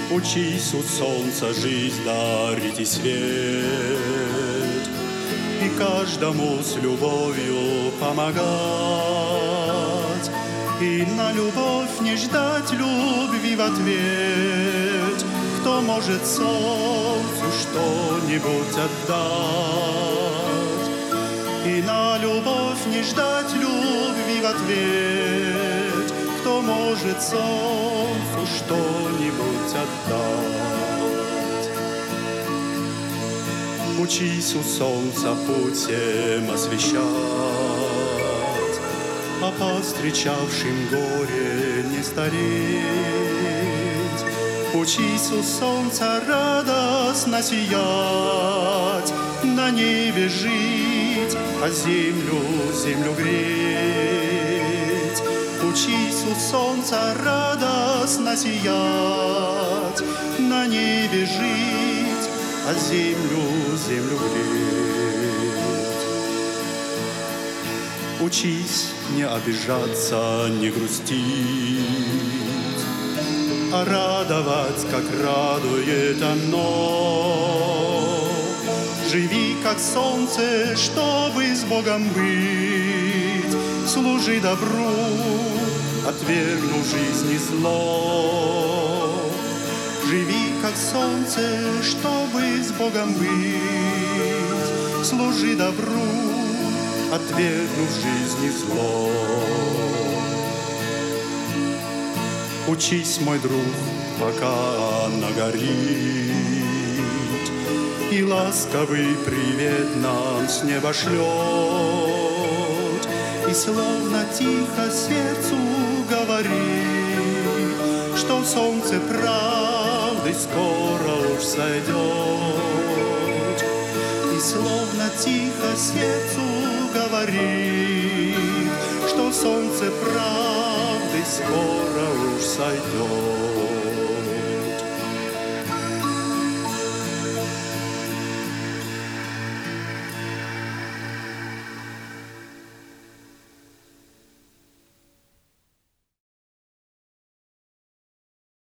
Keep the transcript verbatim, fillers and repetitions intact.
Учись у солнца жизнь дарить и свет, и каждому с любовью помогать, и на любовь не ждать любви в ответ. Кто может солнцу что-нибудь отдать, и на любовь не ждать любви в ответ. Кто может солнцу что-нибудь отдать. Учись у солнца путь всем освещать, а повстречавшим горе не стареть. Учись у солнца радостно сиять, на небе жить, а землю, землю греть. Учись у солнца радостно сиять, на небе жить, а землю, землю греть. Учись не обижаться, не грустить, а радовать, как радует оно. Живи, как солнце, чтобы с Богом быть, служи добру, отвергнув жизни зло. Живи, как солнце, чтобы с Богом быть, служи добру, отвергнув жизни зло. Учись, мой друг, пока она горит, и ласковый привет нам с неба шлет, и словно тихо сердцу говорит, что солнце правды скоро уж сойдет. И словно тихо сердцу говорит, что солнце правды скоро уж сойдет.